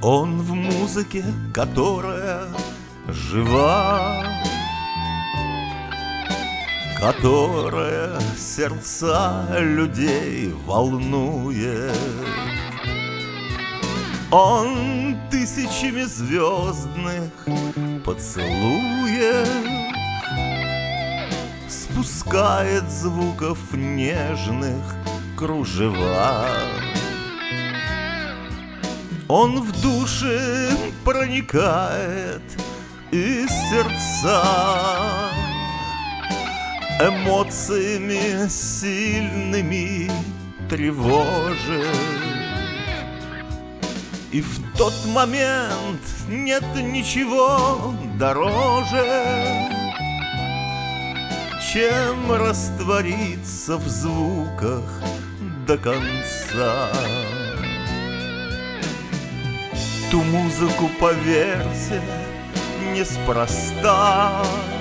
Он в музыке, которая жива, которая сердца людей волнует. Он тысячами звездных поцелуев спускает звуков нежных кружева. Он в души проникает из сердца эмоциями сильными тревожит. И в тот момент нет ничего дороже, чем раствориться в звуках до конца. Ту музыку, поверьте, неспроста,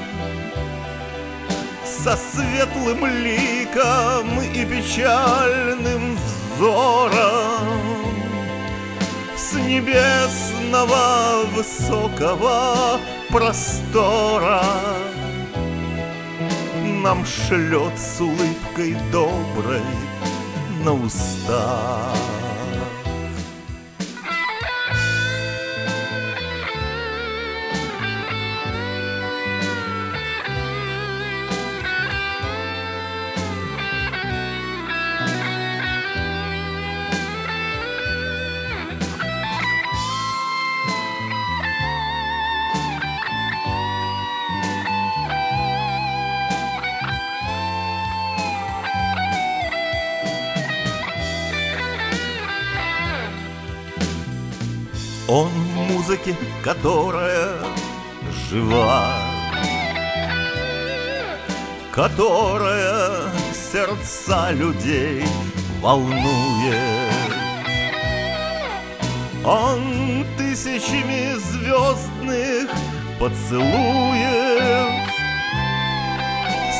со светлым ликом и печальным взором с небесного высокого простора нам шлет с улыбкой доброй на устах. Он в музыке, которая жива, которая сердца людей волнует. Он тысячами звездных поцелуев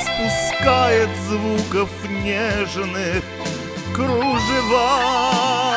спускает звуков нежных кружева.